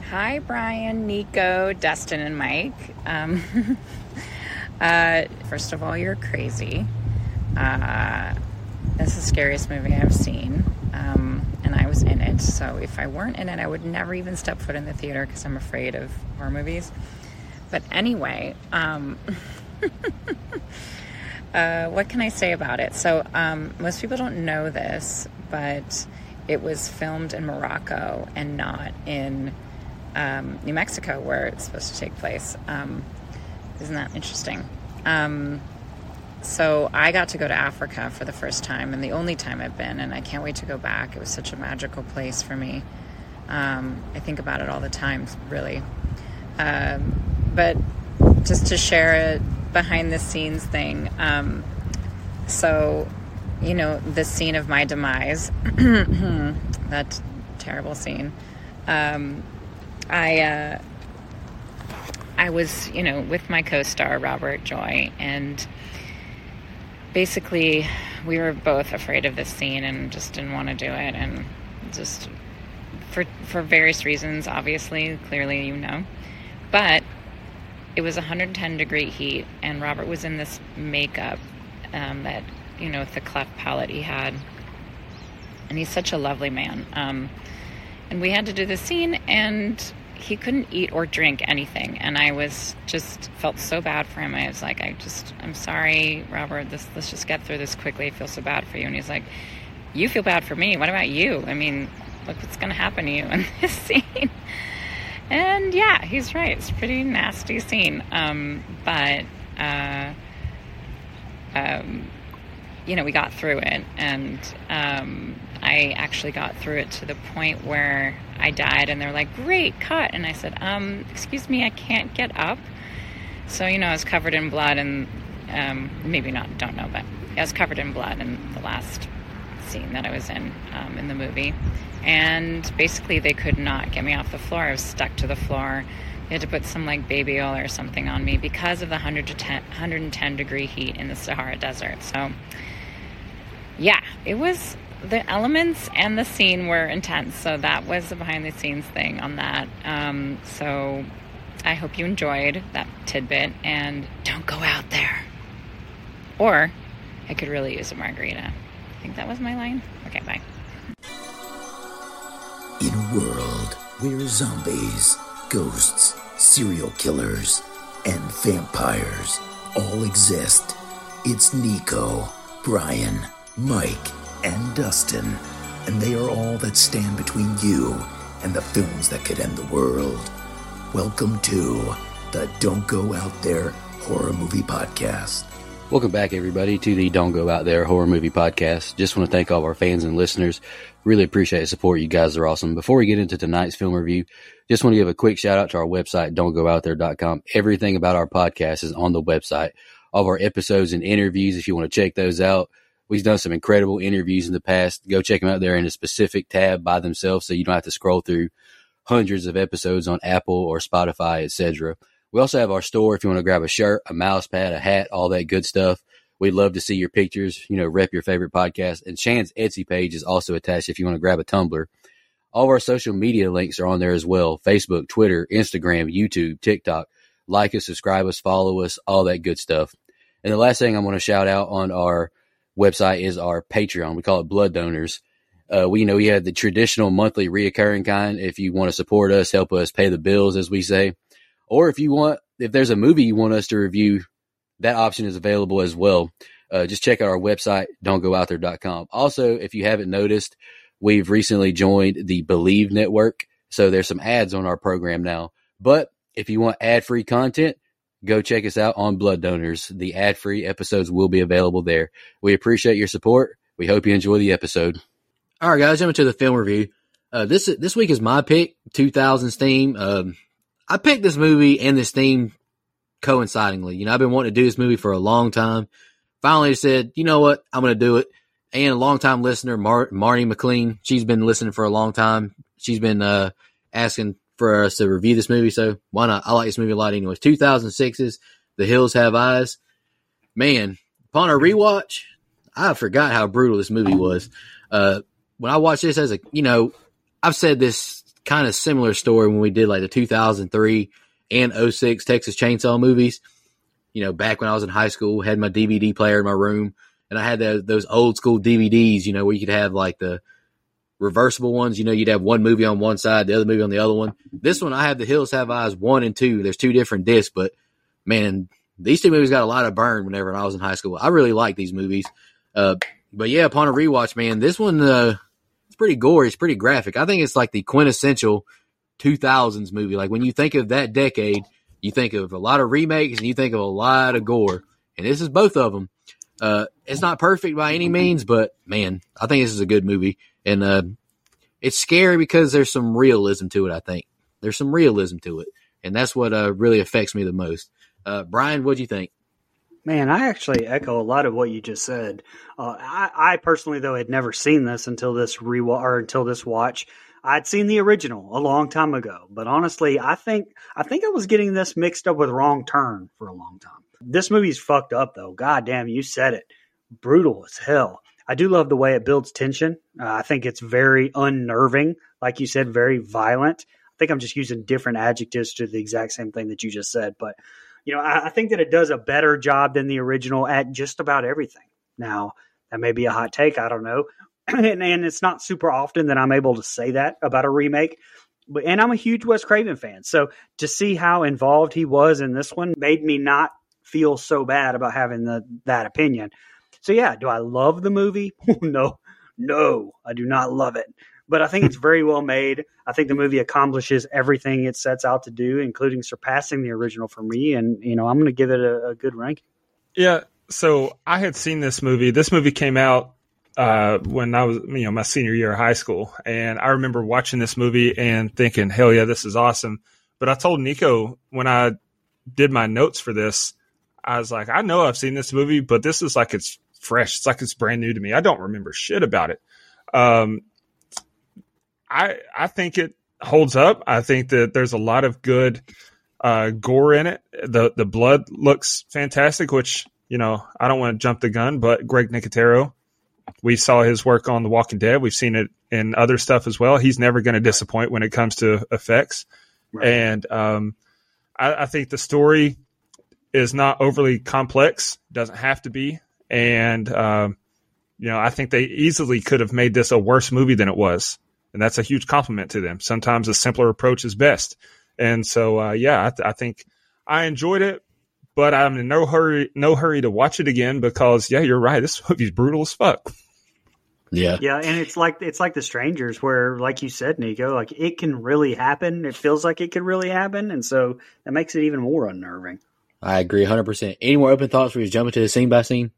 Hi, Brian, Nico, Dustin, and Mike. First of all, you're crazy. This is the scariest movie I've seen, and I was in it. So if I weren't in it, I would never even step foot in the theater because I'm afraid of horror movies. But anyway, what can I say about it? So most people don't know this, but it was filmed in Morocco and not in New Mexico, where it's supposed to take place. Isn't that interesting? So I got to go to Africa for the first time, and the only time I've been, and I can't wait to go back. It was such a magical place for me. I think about it all the time, really. But just to share a behind-the-scenes thing, so, you know, the scene of my demise, that terrible scene, I was, with my co-star, Robert Joy, and basically we were both afraid of this scene and just didn't want to do it, and just for various reasons, obviously, clearly, but it was 110-degree heat, and Robert was in this makeup that, with the cleft palate he had, and he's such a lovely man, and we had to do the scene, and he couldn't eat or drink anything, and I was just felt so bad for him. I was like, I'm sorry, Robert, let's just get through this quickly. I feel so bad for you. And he's like, you feel bad for me. What about you? I mean, look what's going to happen to you in this scene. And yeah, he's right. It's a pretty nasty scene. But we got through it, and I actually got through it to the point where I died, and they're like, great, cut. And I said, excuse me, I can't get up. So, I was covered in blood, and maybe not, don't know, but I was covered in blood in the last scene that I was in the movie. And basically they could not get me off the floor. I was stuck to the floor. They had to put some baby oil or something on me because of the 110-degree heat in the Sahara Desert. So yeah, it was, the elements and the scene were intense. So that was the behind the scenes thing on that. So I hope you enjoyed that tidbit, and don't go out there. Or I could really use a margarita. I think that was my line. Okay, bye. In a world where zombies, ghosts, serial killers, and vampires all exist, it's Nico, Brian, Mike, and Dustin, and they are all that stand between you and the films that could end the world. Welcome to the Don't Go Out There Horror Movie Podcast. Welcome back, everybody, to the Don't Go Out There Horror Movie Podcast. Just want to thank all of our fans and listeners. Really appreciate the support. You guys are awesome. Before we get into tonight's film review, just want to give a quick shout out to our website, don'tgoouthere.com. Everything about our podcast is on the website. All of our episodes and interviews, if you want to check those out. We've done some incredible interviews in the past. Go check them out there in a specific tab by themselves, so you don't have to scroll through hundreds of episodes on Apple or Spotify, etc. We also have our store if you want to grab a shirt, a mouse pad, a hat, all that good stuff. We'd love to see your pictures, rep your favorite podcast. And Shan's Etsy page is also attached if you want to grab a tumbler. All of our social media links are on there as well. Facebook, Twitter, Instagram, YouTube, TikTok. Like us, subscribe us, follow us, all that good stuff. And the last thing I want to shout out on our website is our Patreon. We call it Blood Donors. We have the traditional monthly reoccurring kind. If you want to support us, help us pay the bills, as we say. Or if there's a movie you want us to review, that option is available as well. Just check out our website, don'tgoouthere.com. Also, if you haven't noticed, we've recently joined the Believe Network. So there's some ads on our program now. But if you want ad-free content, go check us out on Blood Donors. The ad-free episodes will be available there. We appreciate your support. We hope you enjoy the episode. All right, guys, jumping to the film review. This week is my pick, 2000s theme. I picked this movie and this theme coincidingly. I've been wanting to do this movie for a long time. Finally said, you know what, I'm going to do it. And a longtime listener, Marnie McLean, she's been listening for a long time. She's been asking for us to review this movie, so why not? I like this movie a lot anyways. 2006's The Hills Have Eyes. Man, upon a rewatch, I forgot how brutal this movie was. When I watched this I've said this kind of similar story when we did like the 2003 and '06 Texas Chainsaw movies. You know, back when I was in high school, had my DVD player in my room, and I had those old school DVDs, you know, where you could have like the reversible ones. You know, you'd have one movie on one side, the other movie on the other one. This one, I have The Hills Have Eyes 1 and 2. There's 2 different discs, but man, these 2 movies got a lot of burn whenever I was in high school. I really like these movies. But yeah, upon a rewatch, man, this one, it's pretty gory. It's pretty graphic. I think it's like the quintessential 2000s movie. Like when you think of that decade, you think of a lot of remakes and you think of a lot of gore. And this is both of them. It's not perfect by any means, but man, I think this is a good movie. And it's scary because there's some realism to it, I think. There's some realism to it. And that's what really affects me the most. Brian, what'd you think? Man, I actually echo a lot of what you just said. I personally, though, had never seen this until this watch. I'd seen the original a long time ago, but honestly, I think I was getting this mixed up with Wrong Turn for a long time. This movie's fucked up, though. God damn, you said it. Brutal as hell. I do love the way it builds tension. I think it's very unnerving. Like you said, very violent. I think I'm just using different adjectives to the exact same thing that you just said, but you know, I think that it does a better job than the original at just about everything. Now, that may be a hot take. I don't know. and it's not super often that I'm able to say that about a remake. And I'm a huge Wes Craven fan. So to see how involved he was in this one made me not feel so bad about having that opinion. So yeah, do I love the movie? No, I do not love it. But I think it's very well made. I think the movie accomplishes everything it sets out to do, including surpassing the original for me. And, you know, I'm going to give it a good ranking. Yeah. So I had seen this movie. This movie came out when I was, you know, my senior year of high school. And I remember watching this movie and thinking, hell yeah, this is awesome. But I told Nico when I did my notes for this, I was like, I know I've seen this movie, but this is like it's fresh. It's like it's brand new to me. I don't remember shit about it. I think it holds up. I think that there's a lot of good gore in it. The blood looks fantastic, which, you know, I don't want to jump the gun, but Greg Nicotero, we saw his work on The Walking Dead. We've seen it in other stuff as well. He's never going to disappoint when it comes to effects. Right. And I think the story is not overly complex. Doesn't have to be. And, you know, I think they easily could have made this a worse movie than it was. And that's a huge compliment to them. Sometimes a simpler approach is best. And so, yeah, I think I enjoyed it, but I'm in no hurry to watch it again because, yeah, you're right. This movie's brutal as fuck. Yeah. Yeah. And it's like The Strangers where, like you said, Nico, like it can really happen. It feels like it could really happen. And so that makes it even more unnerving. I agree 100%. Any more open thoughts before we jump into the scene by scene?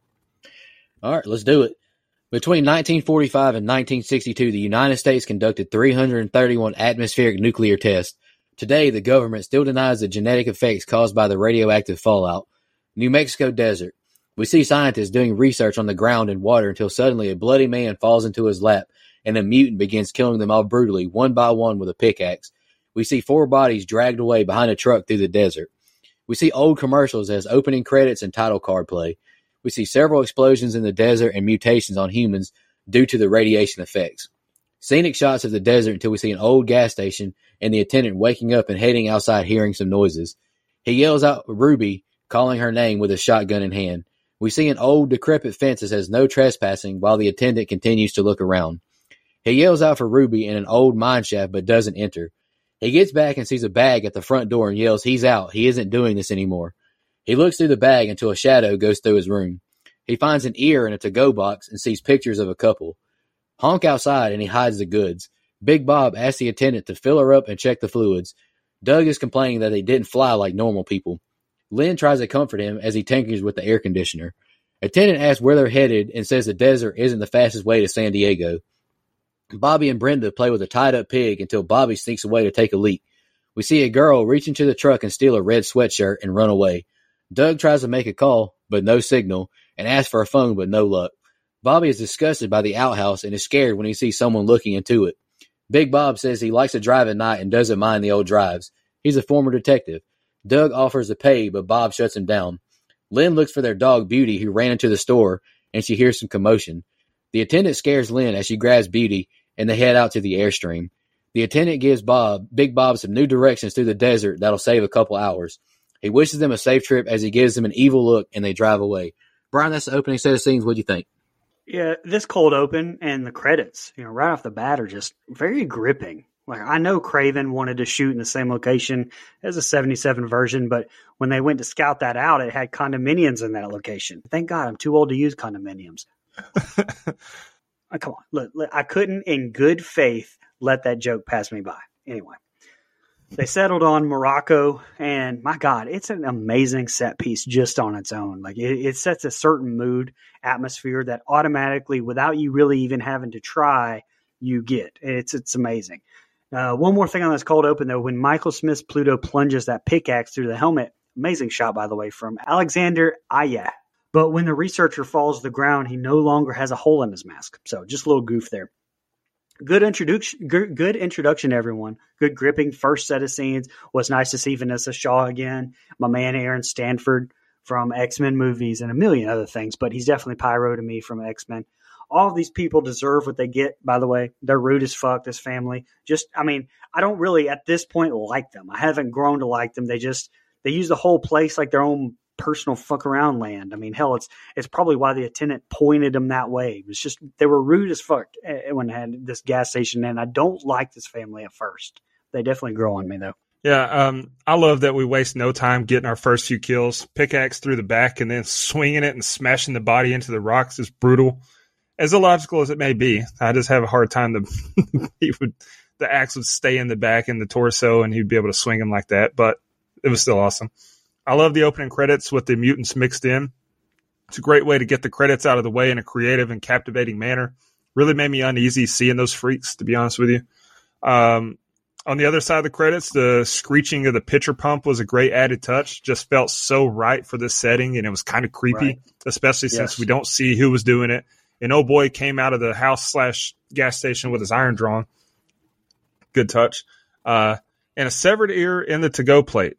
All right, let's do it. Between 1945 and 1962, the United States conducted 331 atmospheric nuclear tests. Today, the government still denies the genetic effects caused by the radioactive fallout. New Mexico desert. We see scientists doing research on the ground and water until suddenly a bloody man falls into his lap and a mutant begins killing them all brutally, one by one with a pickaxe. We see 4 bodies dragged away behind a truck through the desert. We see old commercials as opening credits and title card play. We see several explosions in the desert and mutations on humans due to the radiation effects. Scenic shots of the desert until we see an old gas station and the attendant waking up and heading outside hearing some noises. He yells out Ruby, calling her name with a shotgun in hand. We see an old decrepit fence that says no trespassing while the attendant continues to look around. He yells out for Ruby in an old mine shaft but doesn't enter. He gets back and sees a bag at the front door and yells, he's out. He isn't doing this anymore. He looks through the bag until a shadow goes through his room. He finds an ear in a to-go box and sees pictures of a couple. Honk outside and he hides the goods. Big Bob asks the attendant to fill her up and check the fluids. Doug is complaining that they didn't fly like normal people. Lynn tries to comfort him as he tinkers with the air conditioner. Attendant asks where they're headed and says the desert isn't the fastest way to San Diego. Bobby and Brenda play with a tied-up pig until Bobby sneaks away to take a leak. We see a girl reach into the truck and steal a red sweatshirt and run away. Doug tries to make a call, but no signal, and asks for a phone, but no luck. Bobby is disgusted by the outhouse and is scared when he sees someone looking into it. Big Bob says he likes to drive at night and doesn't mind the old drives. He's a former detective. Doug offers to pay, but Bob shuts him down. Lynn looks for their dog, Beauty, who ran into the store, and she hears some commotion. The attendant scares Lynn as she grabs Beauty, and they head out to the Airstream. The attendant gives Big Bob some new directions through the desert that'll save a couple hours. He wishes them a safe trip as he gives them an evil look, and they drive away. Brian, that's the opening set of scenes. What do you think? Yeah, this cold open and the credits, right off the bat are just very gripping. Like, I know Craven wanted to shoot in the same location as a 77 version, but when they went to scout that out, it had condominiums in that location. Thank God I'm too old to use condominiums. Come on. Look, I couldn't in good faith let that joke pass me by. Anyway, they settled on Morocco, and my God, it's an amazing set piece just on its own. Like, it sets a certain mood, atmosphere that automatically, without you really even having to try, you get. It's amazing. One more thing on this cold open, though. When Michael Smith's Pluto plunges that pickaxe through the helmet, amazing shot, by the way, from Alexander Aya. But when the researcher falls to the ground, he no longer has a hole in his mask. So just a little goof there. Good introduction, everyone. Good gripping first set of scenes. Was nice to see Vanessa Shaw again. My man Aaron Stanford from X-Men movies and a million other things. But he's definitely Pyro to me from X-Men. All of these people deserve what they get, by the way. They're rude as fuck, this family. I don't really, at this point, like them. I haven't grown to like them. They use the whole place like their own personal fuck around land. Hell, it's probably why the attendant pointed them that way. It was just, they were rude as fuck when they had this gas station, and I don't like this family at first. They definitely grow on me, though. Yeah, I love that we waste no time getting our first few kills. Pickaxe through the back and then swinging it and smashing the body into the rocks is brutal. As illogical as it may be, I just have a hard time the axe would stay in the back and the torso, and he'd be able to swing him like that. But it was still awesome. I love the opening credits with the mutants mixed in. It's a great way to get the credits out of the way in a creative and captivating manner. Really made me uneasy seeing those freaks, to be honest with you. On the other side of the credits, the screeching of the pitcher pump was a great added touch. Just felt so right for this setting, and it was kind of creepy, especially since we don't see who was doing it. And oh boy, came out of the house/gas station with his iron drawn. Good touch. And a severed ear in the to-go plate.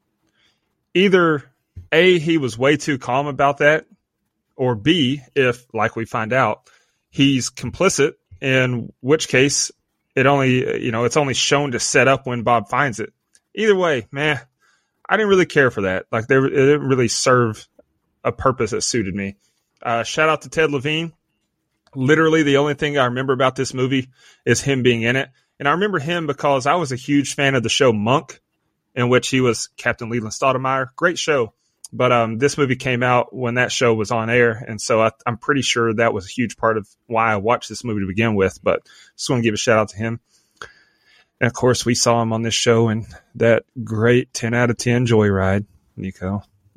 Either A, he was way too calm about that, or B, if, like we find out, he's complicit, in which case it's only shown to set up when Bob finds it. Either way, I didn't really care for that. Like, it didn't really serve a purpose that suited me. Shout out to Ted Levine. Literally, the only thing I remember about this movie is him being in it. And I remember him because I was a huge fan of the show Monk, in which he was Captain Leland Stoudemire. Great show. But this movie came out when that show was on air. And so I'm pretty sure that was a huge part of why I watched this movie to begin with. But just want to give a shout out to him. And, of course, we saw him on this show in that great 10 out of 10 Joyride, Nico.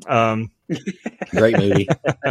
Great movie.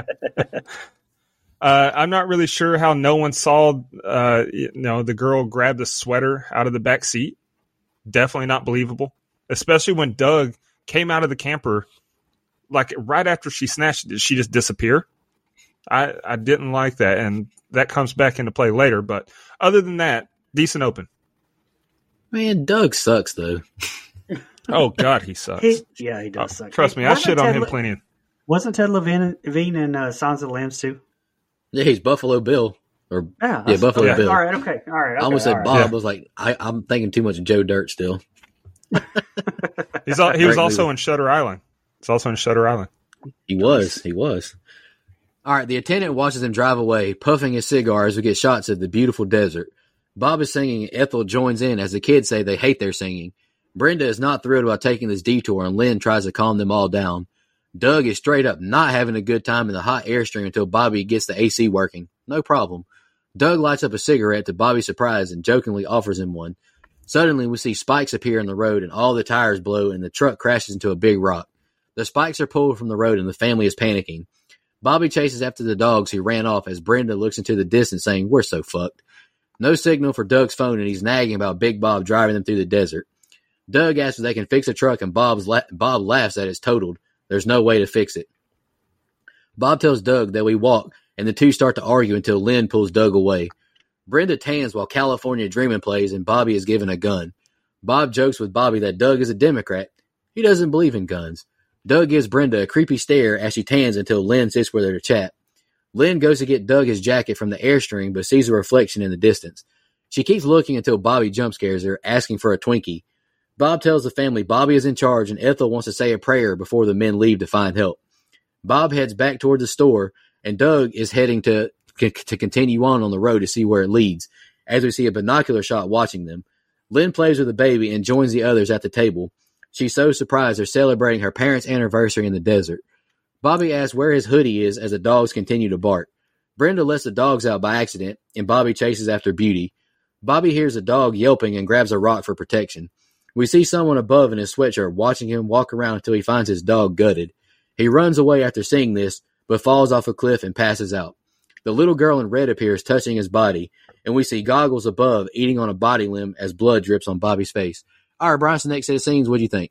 I'm not really sure how no one saw, the girl grab the sweater out of the back seat. Definitely not believable, especially when Doug came out of the camper, like right after she snatched it. She just disappear. I didn't like that, and that comes back into play later. But other than that, decent open. Man, Doug sucks though. Oh God, he sucks. He does suck. Trust me, I shit on him plenty. Wasn't Ted Levine in Sons of the Lambs too? Yeah, he's Buffalo Bill. Buffalo Bill. All right, okay. I almost said Bob. I was like, I'm thinking too much of Joe Dirt still. He was also in Shutter Island. It's also in Shutter Island. He was. All right, the attendant watches him drive away, puffing his cigar as we get shots of the beautiful desert. Bob is singing, Ethel joins in as the kids say they hate their singing. Brenda is not thrilled about taking this detour, and Lynn tries to calm them all down. Doug is straight up not having a good time in the hot Airstream until Bobby gets the AC working. No problem. Doug lights up a cigarette to Bobby's surprise and jokingly offers him one. Suddenly, we see spikes appear on the road and all the tires blow and the truck crashes into a big rock. The spikes are pulled from the road and the family is panicking. Bobby chases after the dogs who ran off as Brenda looks into the distance saying, "We're so fucked." No signal for Doug's phone and he's nagging about Big Bob driving them through the desert. Doug asks if they can fix a truck and Bob laughs that it's totaled. There's no way to fix it. Bob tells Doug that we walk, and the two start to argue until Lynn pulls Doug away. Brenda tans while California Dreamin' plays, and Bobby is given a gun. Bob jokes with Bobby that Doug is a Democrat. He doesn't believe in guns. Doug gives Brenda a creepy stare as she tans until Lynn sits with her to chat. Lynn goes to get Doug his jacket from the Airstream, but sees a reflection in the distance. She keeps looking until Bobby jump scares her, asking for a Twinkie. Bob tells the family Bobby is in charge and Ethel wants to say a prayer before the men leave to find help. Bob heads back toward the store, and Doug is heading to continue on the road to see where it leads, as we see a binocular shot watching them. Lynn plays with the baby and joins the others at the table. She's so surprised they're celebrating her parents' anniversary in the desert. Bobby asks where his hoodie is as the dogs continue to bark. Brenda lets the dogs out by accident, and Bobby chases after Beauty. Bobby hears a dog yelping and grabs a rock for protection. We see someone above in his sweatshirt watching him walk around until he finds his dog gutted. He runs away after seeing this, but falls off a cliff and passes out. The little girl in red appears touching his body, and we see Goggles above eating on a body limb as blood drips on Bobby's face. All right, Bryson, next set of scenes, what do you think?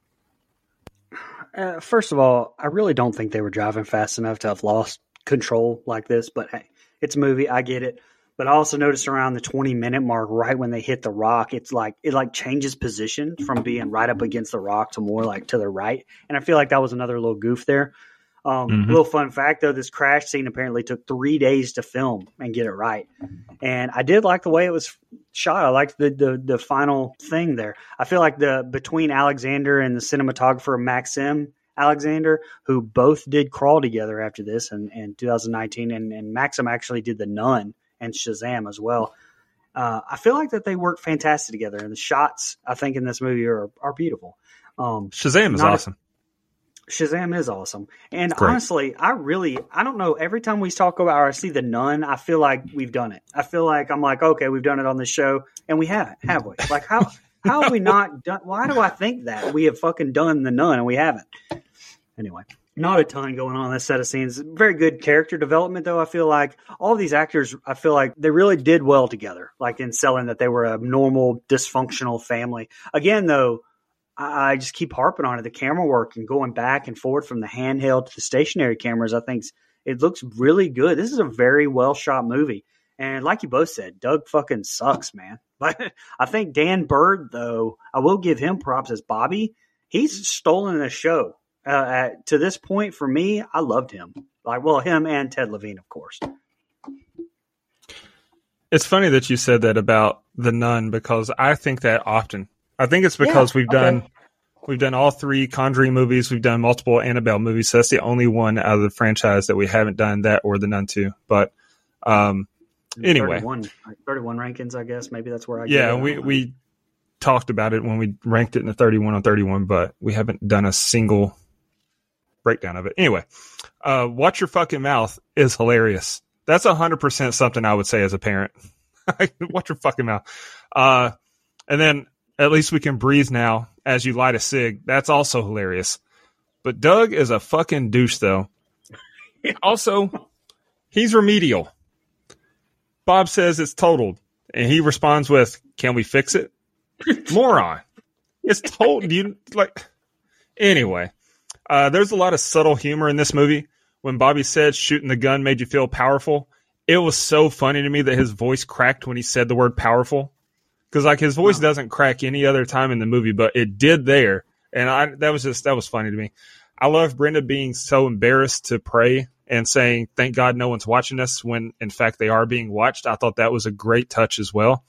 First of all, I really don't think they were driving fast enough to have lost control like this, but hey, it's a movie. I get it. But I also noticed around the 20-minute mark, right when they hit the rock, it changes position from being right up against the rock to more like to the right. And I feel like that was another little goof there. Little fun fact though, this crash scene apparently took 3 days to film and get it right. And I did like the way it was shot. I liked the final thing there. I feel like between Alexander and the cinematographer Maxim Alexander, who both did Crawl together after this in 2019, and Maxim actually did The Nun and Shazam as well. I feel like that they work fantastic together, and the shots I think in this movie are beautiful. Shazam is awesome. Shazam is awesome. And Great. Honestly, I don't know. Every time we talk about or I see The Nun, I feel like we've done it. I feel like I'm like, okay, we've done it on this show, and we haven't, have we? Like how have we not done? Why do I think that we have fucking done The Nun and we haven't? Anyway. Not a ton going on in this set of scenes. Very good character development, though. I feel like all of these actors, I feel like they really did well together, like in selling that they were a normal, dysfunctional family. Again, though, I just keep harping on it. The camera work and going back and forth from the handheld to the stationary cameras, I think it looks really good. This is a very well shot movie. And like you both said, Doug fucking sucks, man. But I think Dan Bird, though, I will give him props as Bobby. He's stolen the show. To this point, for me, I loved him. Him and Ted Levine, of course. It's funny that you said that about The Nun, because I think that often. I think it's because we've done all 3 Conjuring movies. We've done multiple Annabelle movies. So that's the only one out of the franchise that we haven't done that or The Nun 2. But anyway. 31 rankings, I guess. Maybe that's where I get it. We talked about it when we ranked it in the 31 on 31, but we haven't done a single breakdown of it. Anyway, Watch Your Fucking Mouth is hilarious. That's 100% something I would say as a parent. Watch your fucking mouth. And then At Least We Can Breathe Now as you light a cig. That's also hilarious. But Doug is a fucking douche, though. Also, he's remedial. Bob says it's totaled, and he responds with, "Can we fix it?" Moron. It's totaled. Anyway. There's a lot of subtle humor in this movie. When Bobby said shooting the gun made you feel powerful, it was so funny to me that his voice cracked when he said the word powerful. Because his voice doesn't crack any other time in the movie, but it did there. And that was funny to me. I love Brenda being so embarrassed to pray and saying, "Thank God no one's watching us," when in fact they are being watched. I thought that was a great touch as well.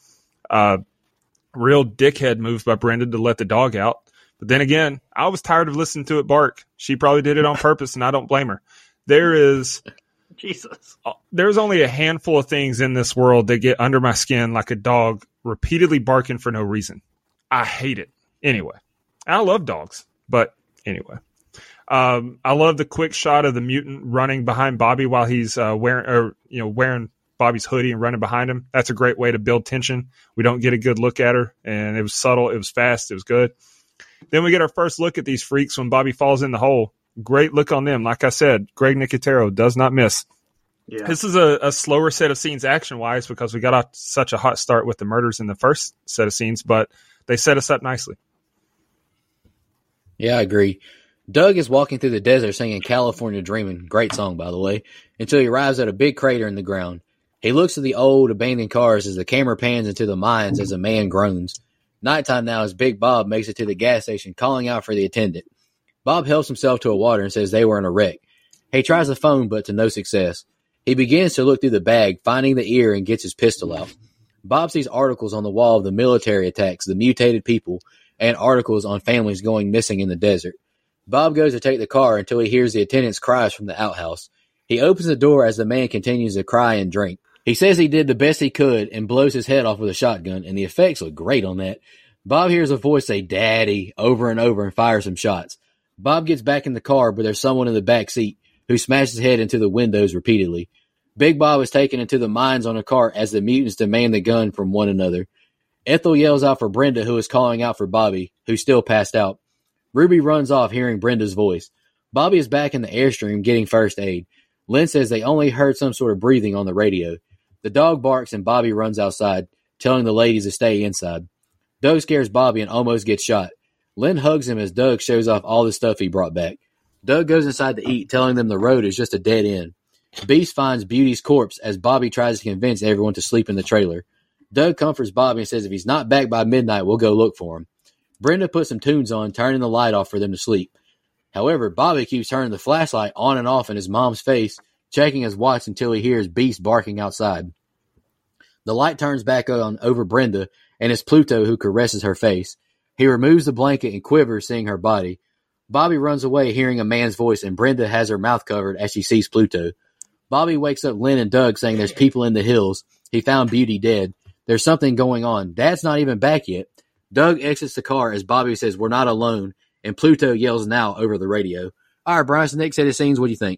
Real dickhead move by Brenda to let the dog out. But then again, I was tired of listening to it bark. She probably did it on purpose, and I don't blame her. There's only a handful of things in this world that get under my skin, like a dog repeatedly barking for no reason. I hate it. Anyway, I love dogs, but anyway. I love the quick shot of the mutant running behind Bobby while he's wearing Bobby's hoodie and running behind him. That's a great way to build tension. We don't get a good look at her, and it was subtle. It was fast. It was good. Then we get our first look at these freaks when Bobby falls in the hole. Great look on them. Like I said, Greg Nicotero does not miss. Yeah. This is a slower set of scenes action-wise because we got off such a hot start with the murders in the first set of scenes, but they set us up nicely. Yeah, I agree. Doug is walking through the desert singing California Dreamin', great song, by the way, until he arrives at a big crater in the ground. He looks at the old, abandoned cars as the camera pans into the mines as a man groans. Nighttime now as Big Bob makes it to the gas station, calling out for the attendant. Bob helps himself to a water and says they were in a wreck. He tries the phone, but to no success. He begins to look through the bag, finding the ear, and gets his pistol out. Bob sees articles on the wall of the military attacks, the mutated people, and articles on families going missing in the desert. Bob goes to take the car until he hears the attendant's cries from the outhouse. He opens the door as the man continues to cry and drink. He says he did the best he could and blows his head off with a shotgun, and the effects look great on that. Bob hears a voice say, "Daddy," over and over and fires some shots. Bob gets back in the car, but there's someone in the back seat who smashes his head into the windows repeatedly. Big Bob is taken into the mines on a cart as the mutants demand the gun from one another. Ethel yells out for Brenda, who is calling out for Bobby, who's still passed out. Ruby runs off, hearing Brenda's voice. Bobby is back in the Airstream getting first aid. Lynn says they only heard some sort of breathing on the radio. The dog barks and Bobby runs outside, telling the ladies to stay inside. Doug scares Bobby and almost gets shot. Lynn hugs him as Doug shows off all the stuff he brought back. Doug goes inside to eat, telling them the road is just a dead end. Beast finds Beauty's corpse as Bobby tries to convince everyone to sleep in the trailer. Doug comforts Bobby and says if he's not back by midnight, we'll go look for him. Brenda puts some tunes on, turning the light off for them to sleep. However, Bobby keeps turning the flashlight on and off in his mom's face, checking his watch until he hears Beast barking outside. The light turns back on over Brenda, and it's Pluto who caresses her face. He removes the blanket and quivers, seeing her body. Bobby runs away, hearing a man's voice, and Brenda has her mouth covered as she sees Pluto. Bobby wakes up Lynn and Doug, saying there's people in the hills. He found Beauty dead. There's something going on. Dad's not even back yet. Doug exits the car as Bobby says we're not alone, and Pluto yells now over the radio. All right, Brian, so Nick said his scenes. What do you think?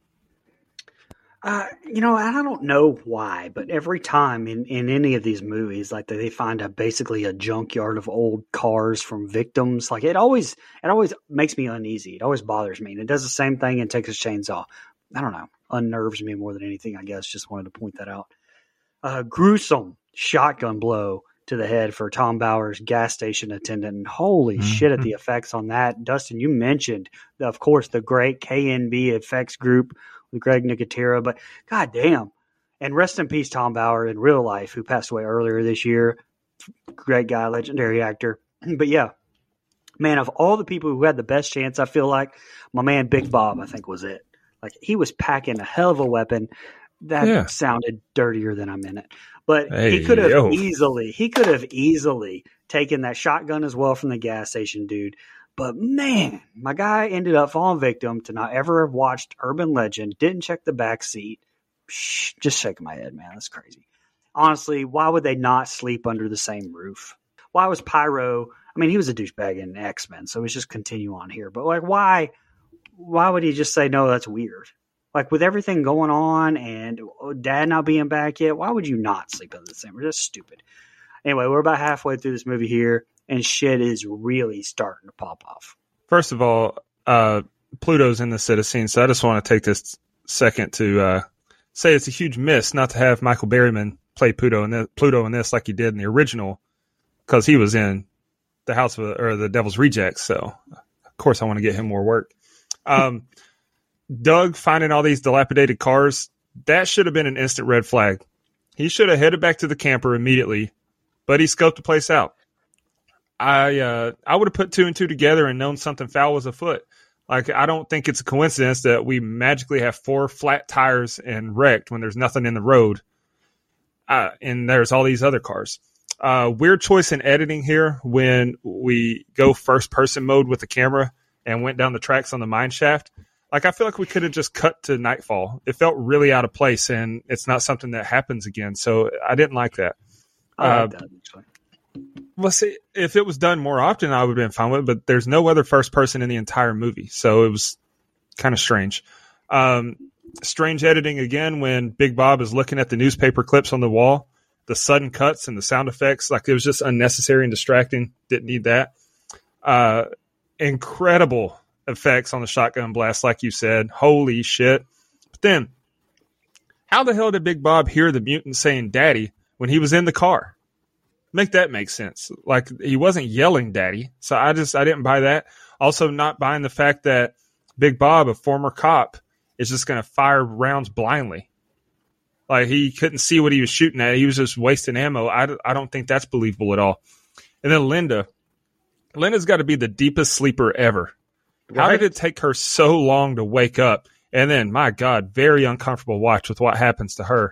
I don't know why, but every time in any of these movies, like they find basically a junkyard of old cars from victims, like it always makes me uneasy. It always bothers me. And it does the same thing in Texas Chainsaw. I don't know, unnerves me more than anything, I guess. Just wanted to point that out. Gruesome shotgun blow to the head for Tom Bowers, gas station attendant. And holy shit at the effects on that. Dustin, you mentioned, of course, the great KNB effects group with Greg Nicotero, but goddamn. And rest in peace, Tom Bauer in real life, who passed away earlier this year. Great guy, legendary actor. But yeah, man, of all the people who had the best chance, I feel like my man Big Bob, I think, was it. Like, he was packing a hell of a weapon. That sounded dirtier than I meant it. But he could have easily taken that shotgun as well from the gas station dude. But man, my guy ended up falling victim to not ever have watched Urban Legend, didn't check the back seat. Just shaking my head, man. That's crazy. Honestly, why would they not sleep under the same roof? Why was Pyro, I mean, he was a douchebag in X-Men, so let's just continue on here. But like, why would he just say, no, that's weird? Like, with everything going on and Dad not being back yet, why would you not sleep under the same roof? That's stupid. Anyway, we're about halfway through this movie here, and shit is really starting to pop off. First of all, Pluto's in the set of scenes, so I just want to take this second to say it's a huge miss not to have Michael Berryman play Pluto in this like he did in the original, because he was in the Devil's Rejects. So, of course, I want to get him more work. Doug finding all these dilapidated cars, that should have been an instant red flag. He should have headed back to the camper immediately, but he scoped the place out. I would have put two and two together and known something foul was afoot. Like, I don't think it's a coincidence that we magically have 4 flat tires and wrecked when there's nothing in the road. And there's all these other cars. Weird choice in editing here when we go first person mode with the camera and went down the tracks on the mine shaft. Like, I feel like we could have just cut to nightfall. It felt really out of place, and it's not something that happens again. So I didn't like that. I like that, actually. Well, see, if it was done more often, I would have been fine with it, but there's no other first person in the entire movie. So it was kind of strange. Strange editing again when Big Bob is looking at the newspaper clips on the wall, the sudden cuts and the sound effects. Like, it was just unnecessary and distracting. Didn't need that. Incredible effects on the shotgun blast, like you said. Holy shit. But then, how the hell did Big Bob hear the mutant saying daddy when he was in the car? Make that make sense. Like, he wasn't yelling daddy. So I didn't buy that. Also, not buying the fact that Big Bob, a former cop, is just going to fire rounds blindly. Like, he couldn't see what he was shooting at. He was just wasting ammo. I don't think that's believable at all. And then Linda's got to be the deepest sleeper ever. How did it take her so long to wake up? And then, my God, very uncomfortable watch with what happens to her.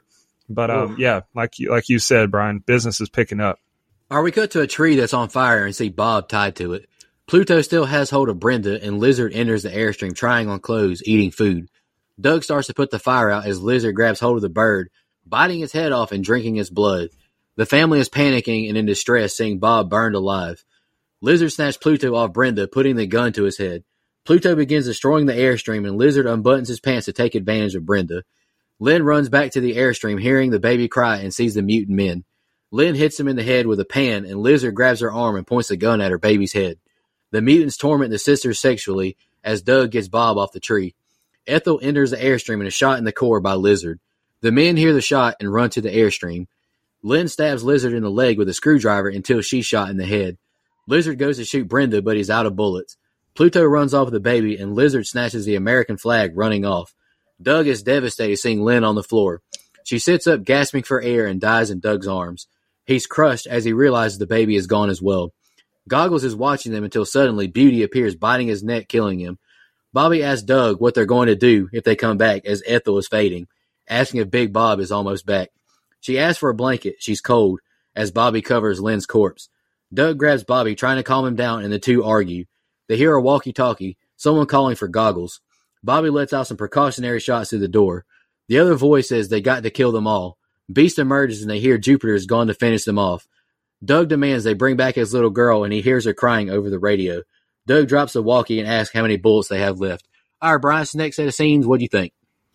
But yeah, like you said, Brian, business is picking up. Or we cut to a tree that's on fire and see Bob tied to it. Pluto still has hold of Brenda, and Lizard enters the Airstream trying on clothes, eating food. Doug starts to put the fire out as Lizard grabs hold of the bird, biting its head off and drinking its blood. The family is panicking and in distress, seeing Bob burned alive. Lizard snatched Pluto off Brenda, putting the gun to his head. Pluto begins destroying the Airstream, and Lizard unbuttons his pants to take advantage of Brenda. Lynn runs back to the Airstream, hearing the baby cry, and sees the mutant men. Lynn hits him in the head with a pan, and Lizard grabs her arm and points the gun at her baby's head. The mutants torment the sisters sexually as Doug gets Bob off the tree. Ethel enters the Airstream and is shot in the core by Lizard. The men hear the shot and run to the Airstream. Lynn stabs Lizard in the leg with a screwdriver until she's shot in the head. Lizard goes to shoot Brenda, but he's out of bullets. Pluto runs off with the baby, and Lizard snatches the American flag, running off. Doug is devastated seeing Lynn on the floor. She sits up, gasping for air, and dies in Doug's arms. He's crushed as he realizes the baby is gone as well. Goggles is watching them until suddenly Beauty appears, biting his neck, killing him. Bobby asks Doug what they're going to do if they come back as Ethel is fading, asking if Big Bob is almost back. She asks for a blanket. She's cold, as Bobby covers Lynn's corpse. Doug grabs Bobby, trying to calm him down, and the two argue. They hear a walkie-talkie, someone calling for Goggles. Bobby lets out some precautionary shots through the door. The other voice says they got to kill them all. Beast emerges and they hear Jupiter is gone to finish them off. Doug demands they bring back his little girl, and he hears her crying over the radio. Doug drops the walkie and asks how many bullets they have left. All right, Brian, next set of scenes, what do you think?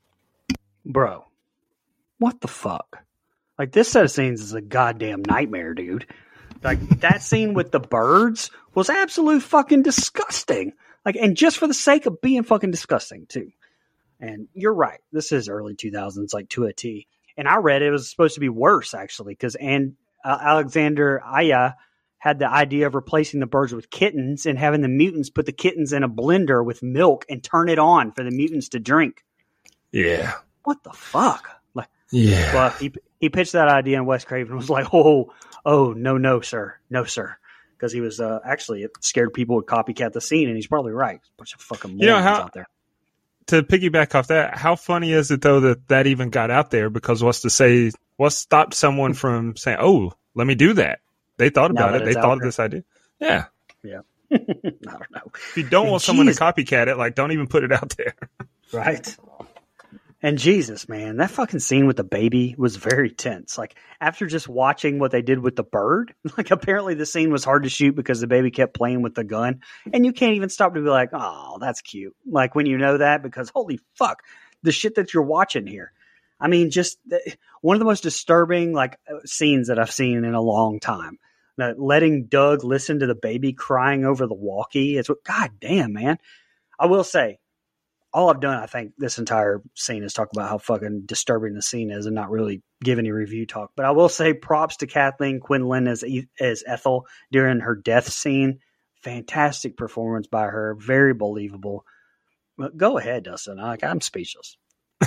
Bro, what the fuck? Like, this set of scenes is a goddamn nightmare, dude. Like, that scene with the birds was absolute fucking disgusting. Like, and just for the sake of being fucking disgusting, too. And you're right. This is early 2000s, like, to a T. And I read it was supposed to be worse, actually, because Alexander Aya had the idea of replacing the birds with kittens and having the mutants put the kittens in a blender with milk and turn it on for the mutants to drink. Yeah. What the fuck? Like, yeah. Well, he pitched that idea, and Wes Craven was like, oh, no, sir. No, sir. Because he was actually scared people would copycat the scene, and he's probably right. A bunch of fucking morons out there. To piggyback off that, how funny is it, though, that even got out there? Because what stopped someone from saying, oh, let me do that? They thought about it. They thought of this idea. Yeah. Yeah. I don't know. If you don't want someone to copycat it, like, don't even put it out there. Right. And Jesus, man, that fucking scene with the baby was very tense. Like, after just watching what they did with the bird, like, apparently the scene was hard to shoot because the baby kept playing with the gun. And you can't even stop to be like, oh, that's cute. Like, when you know that, because holy fuck, the shit that you're watching here. I mean, just one of the most disturbing, like, scenes that I've seen in a long time. Letting Doug listen to the baby crying over the walkie. It's what, god damn, man. I will say, all I've done, I think, this entire scene is talk about how fucking disturbing the scene is and not really give any review talk. But I will say props to Kathleen Quinlan as Ethel during her death scene. Fantastic performance by her. Very believable. But go ahead, Dustin. I'm speechless.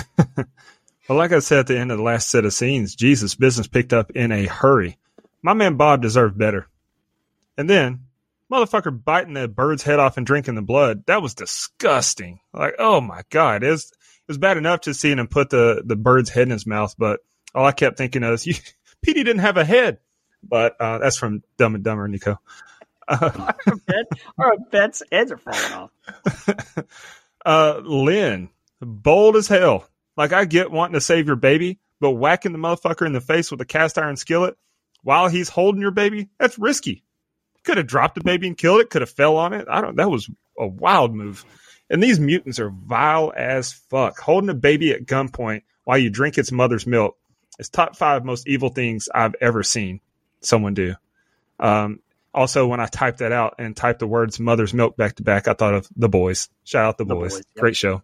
Well, like I said at the end of the last set of scenes, Jesus, business picked up in a hurry. My man Bob deserved better. And then, motherfucker biting the bird's head off and drinking the blood, that was disgusting. Like, oh my God. It was bad enough to seeing him put the bird's head in his mouth, but all I kept thinking of is, Petey didn't have a head. But that's from Dumb and Dumber, Nico. Our pets' heads are falling off. Lynn, bold as hell. Like, I get wanting to save your baby, but whacking the motherfucker in the face with a cast iron skillet while he's holding your baby, that's risky. Could have dropped the baby and killed it. Could have fell on it. That was a wild move. And these mutants are vile as fuck. Holding a baby at gunpoint while you drink its mother's milk is top 5 most evil things I've ever seen someone do. Also, when I typed that out and typed the words mother's milk back to back, I thought of The Boys. Shout out The Boys. Yep. Great show.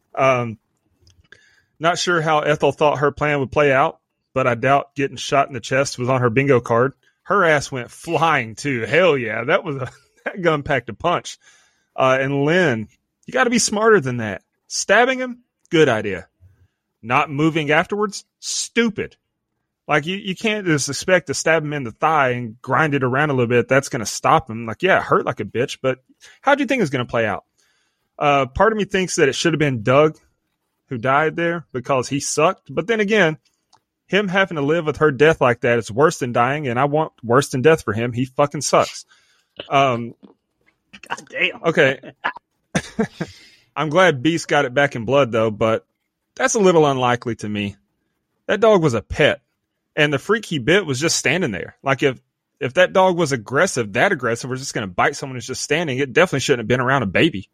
Not sure how Ethel thought her plan would play out, but I doubt getting shot in the chest was on her bingo card. Her ass went flying too. Hell yeah. That gun packed a punch. And Lynn, you got to be smarter than that. Stabbing him, good idea. Not moving afterwards, stupid. Like, you can't just expect to stab him in the thigh and grind it around a little bit. That's going to stop him. Like, yeah, it hurt like a bitch, but how do you think it's going to play out? Part of me thinks that it should have been Doug who died there because he sucked. But then again, him having to live with her death like that is worse than dying, and I want worse than death for him. He fucking sucks. God damn. Okay. I'm glad Beast got it back in blood, though, but that's a little unlikely to me. That dog was a pet, and the freak he bit was just standing there. Like, if that dog was aggressive, was just going to bite someone who's just standing, it definitely shouldn't have been around a baby.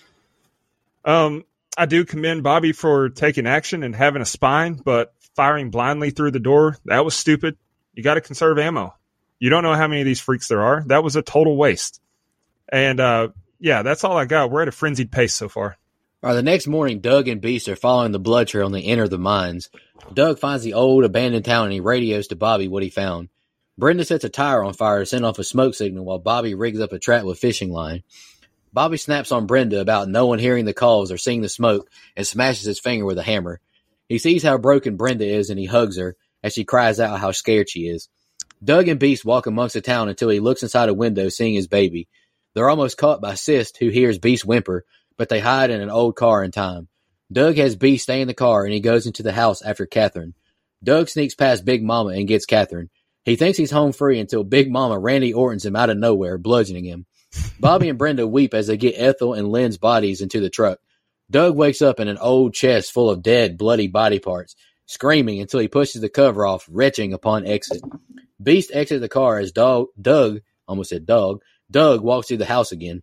I do commend Bobby for taking action and having a spine, but firing blindly through the door, that was stupid. You got to conserve ammo. You don't know how many of these freaks there are. That was a total waste. And, yeah, that's all I got. We're at a frenzied pace so far. All right, the next morning, Doug and Beast are following the blood trail and they enter the mines. Doug finds the old abandoned town and he radios to Bobby what he found. Brenda sets a tire on fire to send off a smoke signal while Bobby rigs up a trap with fishing line. Bobby snaps on Brenda about no one hearing the calls or seeing the smoke and smashes his finger with a hammer. He sees how broken Brenda is and he hugs her as she cries out how scared she is. Doug and Beast walk amongst the town until he looks inside a window seeing his baby. They're almost caught by Sist, who hears Beast whimper, but they hide in an old car in time. Doug has Beast stay in the car and he goes into the house after Catherine. Doug sneaks past Big Mama and gets Catherine. He thinks he's home free until Big Mama Randy Orton's him out of nowhere, bludgeoning him. Bobby and Brenda weep as they get Ethel and Lynn's bodies into the truck. Doug wakes up in an old chest full of dead, bloody body parts, screaming until he pushes the cover off, retching upon exit. Beast exits the car as Doug walks through the house again.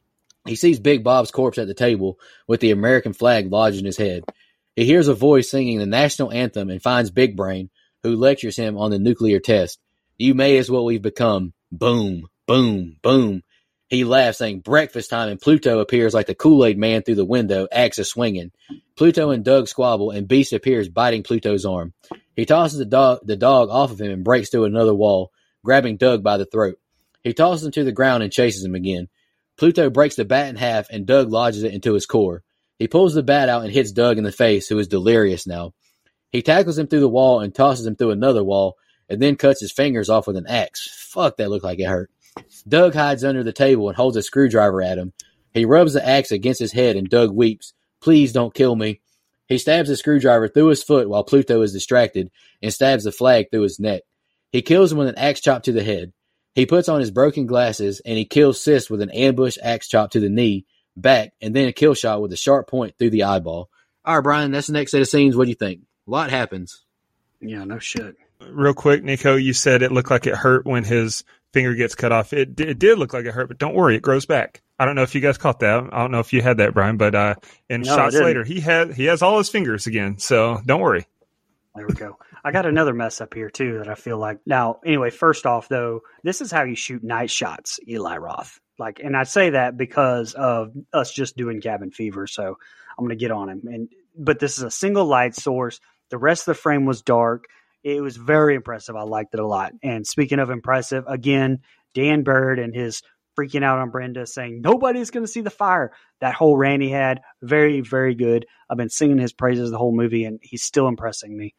He sees Big Bob's corpse at the table with the American flag lodged in his head. He hears a voice singing the national anthem and finds Big Brain, who lectures him on the nuclear test. You made us what we've become. Boom, boom, boom. He laughs, saying breakfast time, and Pluto appears like the Kool-Aid man through the window, axe swinging. Pluto and Doug squabble, and Beast appears biting Pluto's arm. He tosses the dog off of him and breaks through another wall, grabbing Doug by the throat. He tosses him to the ground and chases him again. Pluto breaks the bat in half, and Doug lodges it into his core. He pulls the bat out and hits Doug in the face, who is delirious now. He tackles him through the wall and tosses him through another wall, and then cuts his fingers off with an axe. Fuck, that looked like it hurt. Doug hides under the table and holds a screwdriver at him. He rubs the axe against his head, and Doug weeps. Please don't kill me. He stabs the screwdriver through his foot while Pluto is distracted and stabs the flag through his neck. He kills him with an axe chop to the head. He puts on his broken glasses, and he kills Sis with an ambush axe chop to the knee, back, and then a kill shot with a sharp point through the eyeball. All right, Brian, that's the next set of scenes. What do you think? A lot happens. Yeah, no shit. Real quick, Nico, you said it looked like it hurt when his finger gets cut off. It did look like it hurt, but don't worry, it grows back. I don't know if you guys caught that. I don't know if you had that, Brian, but shots later, he has all his fingers again, so don't worry. There we go. I got another mess up here, too, that I feel like. Now, anyway, first off, though, this is how you shoot night shots, Eli Roth. And I say that because of us just doing Cabin Fever, so I'm going to get on him. But this is a single light source. The rest of the frame was dark. It was very impressive. I liked it a lot. And speaking of impressive, again, Dan Bird and his freaking out on Brenda saying, nobody's going to see the fire. That whole rant he had, very, very good. I've been singing his praises the whole movie, and he's still impressing me.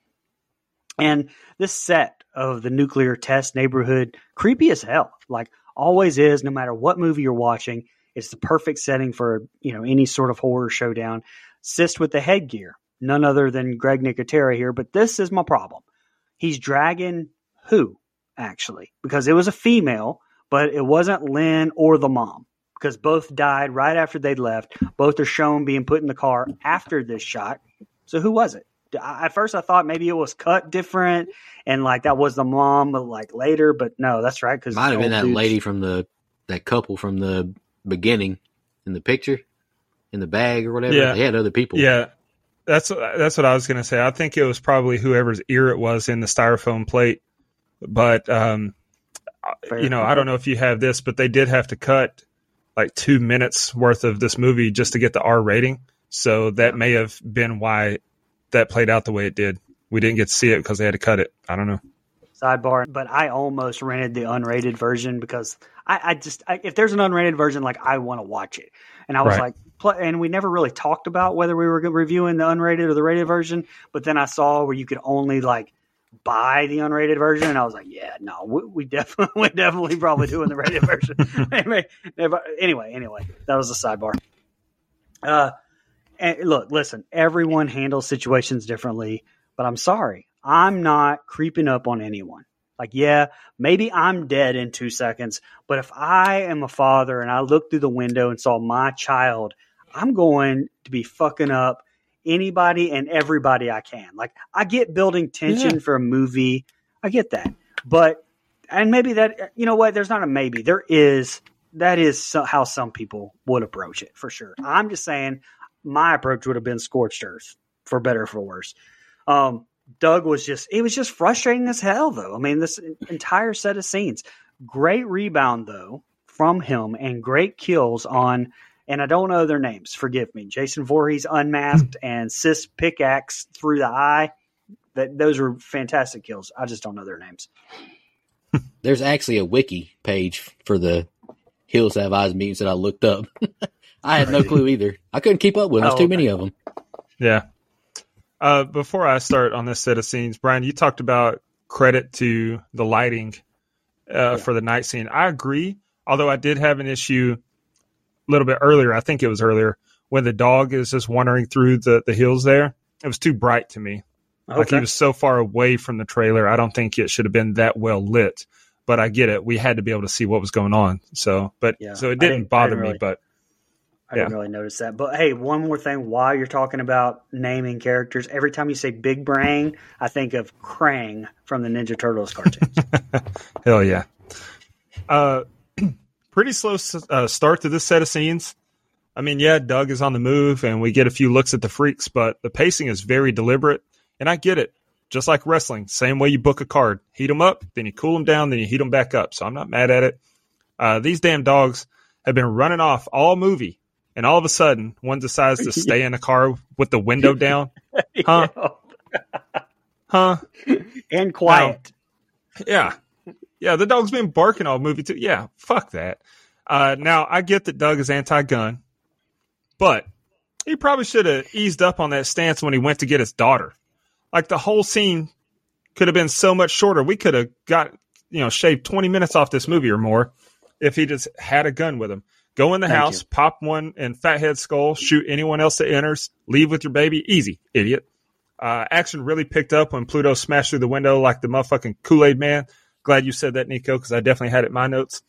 And this set of the nuclear test neighborhood, creepy as hell, like always is, no matter what movie you're watching. It's the perfect setting for, any sort of horror showdown. Sis with the headgear, none other than Greg Nicotero here, but this is my problem. He's dragging who, actually? Because it was a female, but it wasn't Lynn or the mom, because both died right after they'd left. Both are shown being put in the car after this shot. So who was it? At first I thought maybe it was cut different and that was the mom, but later, but no, that's right. Cause might have been that lady from that couple from the beginning in the picture in the bag or whatever. Yeah. They had other people. Yeah. That's what I was going to say. I think it was probably whoever's ear it was in the styrofoam plate, but, I don't know if you have this, but they did have to cut 2 minutes worth of this movie just to get the R rating. So that may have been why that played out the way it did. We didn't get to see it because they had to cut it. I don't know. Sidebar, but I almost rented the unrated version because I if there's an unrated version, I want to watch it. And I was and we never really talked about whether we were reviewing the unrated or the rated version. But then I saw where you could only buy the unrated version, and I was like, yeah, no, we definitely probably doing the rated version. Anyway, that was a sidebar. And look, listen, everyone handles situations differently, but I'm sorry. I'm not creeping up on anyone. Like, yeah, maybe I'm dead in 2 seconds, but if I am a father and I look through the window and saw my child, I'm going to be fucking up anybody and everybody I can. Like, I get building tension for a movie. I get that. But, and maybe that, you know what, there's not a maybe. That is how some people would approach it, for sure. I'm just saying my approach would have been scorched earth, for better or for worse. Doug was just frustrating as hell, though. I mean, this entire set of scenes. Great rebound, though, from him, and great kills on, and I don't know their names, forgive me, Jason Voorhees unmasked and Sis pickaxe through the eye. Those were fantastic kills. I just don't know their names. There's actually a wiki page for the Hills Have Eyes mutants that I looked up. I had no clue either. I couldn't keep up with them. There's too many of them. Yeah. Before I start on this set of scenes, Brian, you talked about credit to the lighting for the night scene. I agree, although I did have an issue a little bit earlier. I think it was earlier when the dog is just wandering through the hills there. It was too bright to me. Okay. Like, he was so far away from the trailer. I don't think it should have been that well lit, but I get it. We had to be able to see what was going on. So it didn't bother me, but I didn't really notice that. But hey, one more thing while you're talking about naming characters, every time you say Big Brain, I think of Krang from the Ninja Turtles cartoons. Hell yeah. Pretty slow start to this set of scenes. I mean, yeah, Doug is on the move and we get a few looks at the freaks, but the pacing is very deliberate. And I get it. Just like wrestling, same way you book a card. Heat them up, then you cool them down, then you heat them back up. So I'm not mad at it. These damn dogs have been running off all movie. And all of a sudden, one decides to stay in a car with the window down. Huh? Huh? And quiet. Yeah. Yeah, the dog's been barking all movie too. Yeah, fuck that. Now, I get that Doug is anti-gun, but he probably should have eased up on that stance when he went to get his daughter. Like, the whole scene could have been so much shorter. We could have shaved 20 minutes off this movie or more if he just had a gun with him. Go in the house, pop one in Fathead's skull, shoot anyone else that enters, leave with your baby. Easy, idiot. Action really picked up when Pluto smashed through the window like the motherfucking Kool-Aid man. Glad you said that, Nico, because I definitely had it in my notes.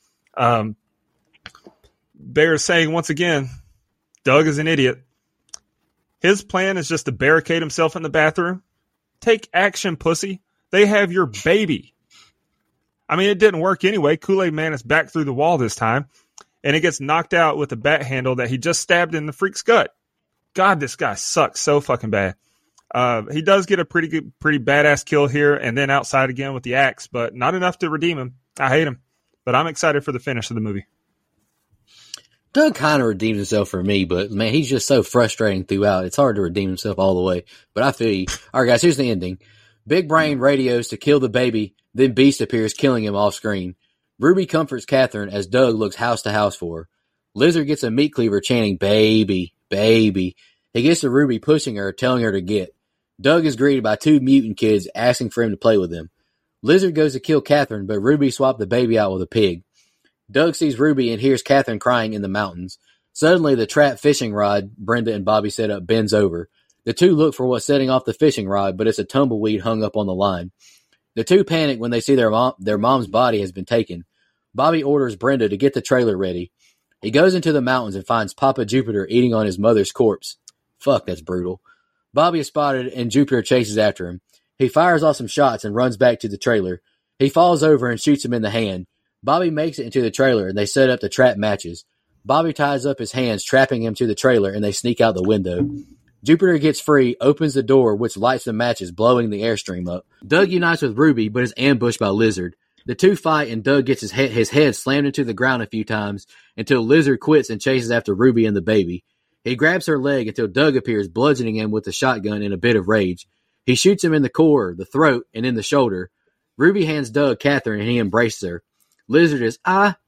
Bear is saying once again, Doug is an idiot. His plan is just to barricade himself in the bathroom. Take action, pussy. They have your baby. I mean, it didn't work anyway. Kool-Aid man is back through the wall this time. And it gets knocked out with a bat handle that he just stabbed in the freak's gut. God, this guy sucks so fucking bad. He does get a pretty badass kill here and then outside again with the axe, but not enough to redeem him. I hate him, but I'm excited for the finish of the movie. Doug kind of redeems himself for me, but man, he's just so frustrating throughout. It's hard to redeem himself all the way, but I feel you. All right, guys, here's the ending. Big Brain radios to kill the baby, then Beast appears, killing him off screen. Ruby comforts Catherine as Doug looks house to house for her. Lizard gets a meat cleaver chanting, baby, baby. He gets to Ruby pushing her, telling her to get. Doug is greeted by two mutant kids asking for him to play with them. Lizard goes to kill Catherine, but Ruby swapped the baby out with a pig. Doug sees Ruby and hears Catherine crying in the mountains. Suddenly, the trap fishing rod Brenda and Bobby set up bends over. The two look for what's setting off the fishing rod, but it's a tumbleweed hung up on the line. The two panic when they see their mom's body has been taken. Bobby orders Brenda to get the trailer ready. He goes into the mountains and finds Papa Jupiter eating on his mother's corpse. Fuck, that's brutal. Bobby is spotted and Jupiter chases after him. He fires off some shots and runs back to the trailer. He falls over and shoots him in the hand. Bobby makes it into the trailer and they set up the trap matches. Bobby ties up his hands, trapping him to the trailer, and they sneak out the window. Jupiter gets free, opens the door, which lights the matches, blowing the airstream up. Doug unites with Ruby, but is ambushed by Lizard. The two fight, and Doug gets his head slammed into the ground a few times until Lizard quits and chases after Ruby and the baby. He grabs her leg until Doug appears, bludgeoning him with the shotgun in a bit of rage. He shoots him in the core, the throat, and in the shoulder. Ruby hands Doug Catherine, and he embraces her. Lizard is,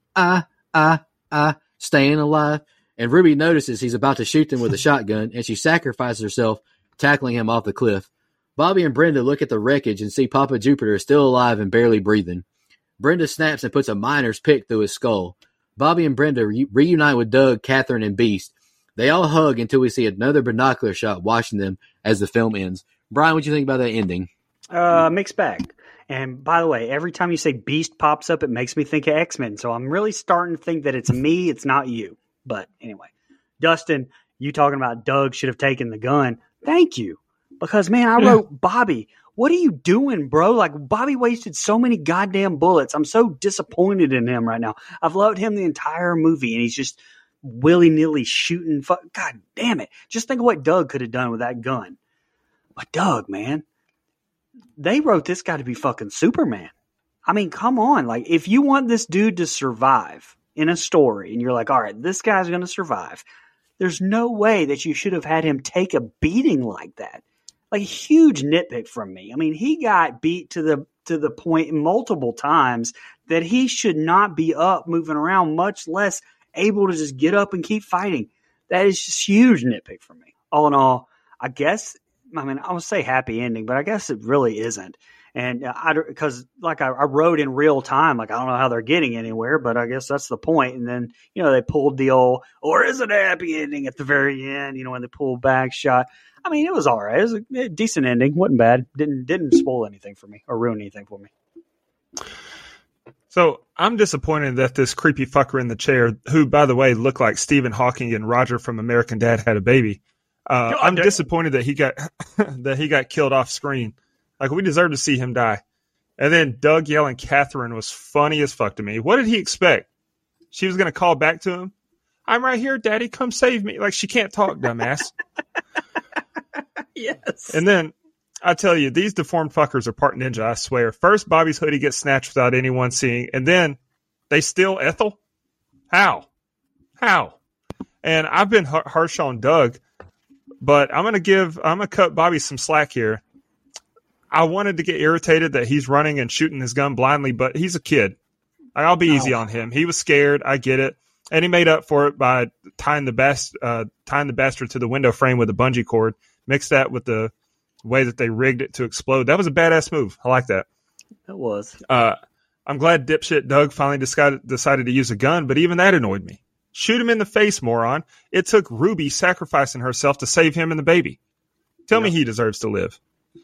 staying alive, and Ruby notices he's about to shoot them with a shotgun, and she sacrifices herself, tackling him off the cliff. Bobby and Brenda look at the wreckage and see Papa Jupiter is still alive and barely breathing. Brenda snaps and puts a miner's pick through his skull. Bobby and Brenda reunite with Doug, Catherine, and Beast. They all hug until we see another binocular shot watching them as the film ends. Brian, what do you think about that ending? Mixed bag. And by the way, every time you say Beast pops up, it makes me think of X-Men. So I'm really starting to think that it's me, it's not you. But anyway, Dustin, you talking about Doug should have taken the gun. Thank you. Because, man, I wrote Bobby. What are you doing, bro? Like, Bobby wasted so many goddamn bullets. I'm so disappointed in him right now. I've loved him the entire movie, and he's just willy-nilly shooting. God damn it. Just think of what Doug could have done with that gun. But Doug, man, they wrote this guy to be fucking Superman. I mean, come on. Like, if you want this dude to survive in a story, and you're like, all right, this guy's going to survive, there's no way that you should have had him take a beating like that. Like, a huge nitpick from me. I mean, he got beat to the point multiple times that he should not be up moving around, much less able to just get up and keep fighting. That is just huge nitpick for me. All in all, I guess, I mean, I would say happy ending, but I guess it really isn't. And because like I wrote in real time, like, I don't know how they're getting anywhere, but I guess that's the point. And then, they pulled the old, or is it a happy ending at the very end, when they pulled back shot. I mean, it was all right. It was a decent ending. Wasn't bad. Didn't spoil anything for me or ruin anything for me. So I'm disappointed that this creepy fucker in the chair, who, by the way, looked like Stephen Hawking and Roger from American Dad Had a Baby. I'm disappointed that he got killed off screen. Like, we deserve to see him die. And then Doug yelling Catherine was funny as fuck to me. What did he expect? She was going to call back to him? I'm right here, Daddy. Come save me. Like, she can't talk, dumbass. Yes. And then, I tell you, these deformed fuckers are part ninja, I swear. First, Bobby's hoodie gets snatched without anyone seeing, and then they steal Ethel? How? And I've been harsh on Doug, but I'm going to cut Bobby some slack here. I wanted to get irritated that he's running and shooting his gun blindly, but he's a kid. I'll be easy on him. He was scared. I get it. And he made up for it by tying the bastard to the window frame with a bungee cord. Mix that with the way that they rigged it to explode. That was a badass move. I like that. It was. I'm glad dipshit Doug finally decided to use a gun, but even that annoyed me. Shoot him in the face, moron. It took Ruby sacrificing herself to save him and the baby. Tell me he deserves to live.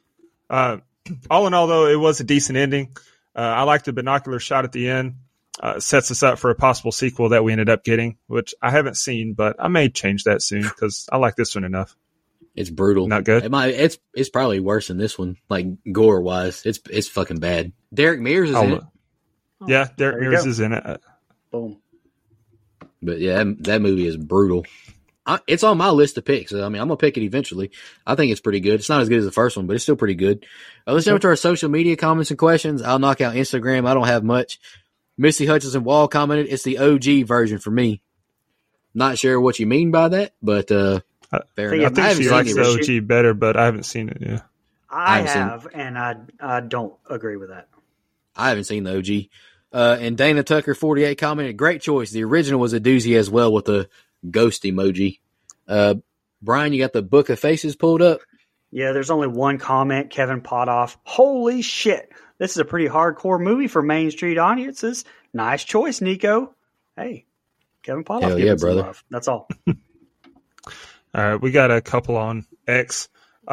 All in all, though, it was a decent ending. I like the binocular shot at the end. Sets us up for a possible sequel that we ended up getting, which I haven't seen, but I may change that soon because I like this one enough. It's brutal. Not good. It's probably worse than this one, like gore wise. It's fucking bad. Derek Mears is in it. Yeah, Derek Mears is in it. Boom. But yeah, that movie is brutal. It's on my list of picks. I mean, I'm gonna pick it eventually. I think it's pretty good. It's not as good as the first one, but it's still pretty good. Let's jump to our social media comments and questions. I'll knock out Instagram. I don't have much. Missy Hutchinson Wall commented, "It's the OG version for me." Not sure what you mean by that, but fair enough. I think she likes the OG better, but I haven't seen it. Yeah, I have, and I don't agree with that. I haven't seen the OG. And Dana Tucker 48 commented, "Great choice. The original was a doozy as well with the ghost emoji." Brian, you got the Book of Faces pulled up? Yeah, there's only one comment. Kevin Potoff. "Holy shit. This is a pretty hardcore movie for Main Street audiences. Nice choice, Nico." Hey, Kevin Potoff. Hell yeah, brother. Love. That's all. All right, we got a couple on X.